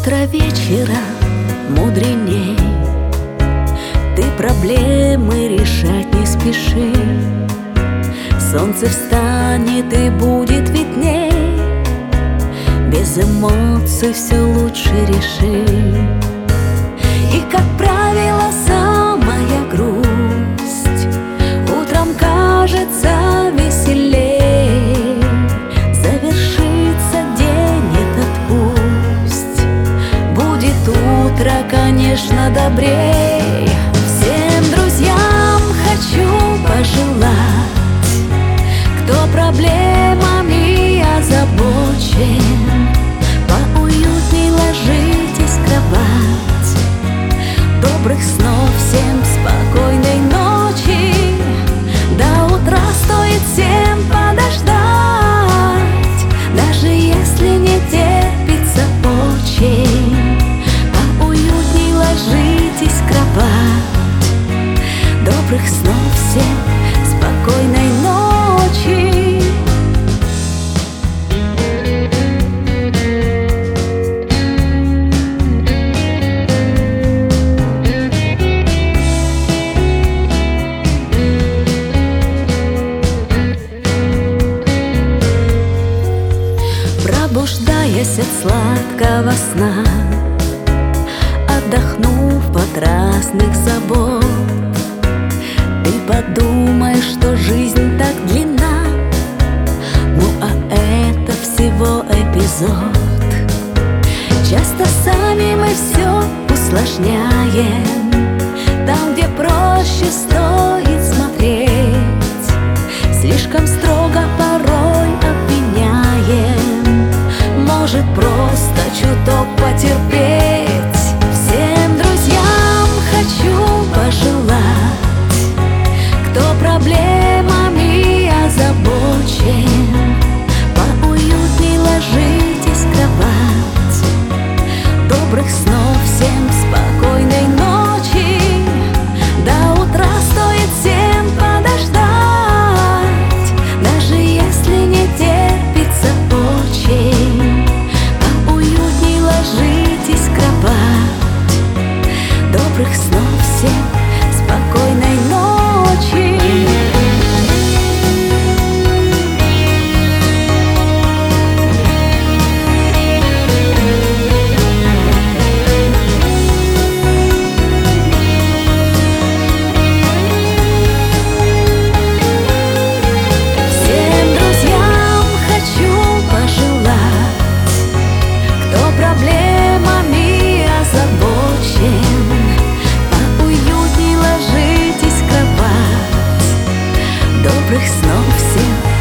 Утро вечера мудреней, ты проблемы решать не спеши. Солнце встанет и будет видней, без эмоций все лучше реши. И, как правило, самая грусть утром кажется веселей. Завершится день этот, пусть будет утро, конечно, добрей. Всем друзьям хочу пожелать, кто проблемами озабочен, поуютней ложитесь в кровать. Добрых снов всем, спокойной ночи. До утра стоит всем подождать, даже если не терпится очень. Поуютней ложитесь в кровать. Добрых снов всем, спокойной ночи. Пробуждаясь от сладкого сна, отдохнув от разных забот, ты подумай, что жизнь так длинна. Ну а это всего эпизод. Часто сами мы все усложняем, там, где проще, стоит смотреть. Слишком строго порой обвиняем, может просто чуток потерпеть. Всем друзьям хочу пожелать, кто проблемами озабочен, поуютней ложитесь в кровать. Добрых снов всем, спокойной ночи. До утра стоит всем подождать, даже если не терпится очень. Поуютней ложитесь в кровать. Добрых снов всем, спокойной ночи. Всем друзьям хочу пожелать, кто проблемами озабочен, поуютней ложитесь в кровать. Добрых снов всем,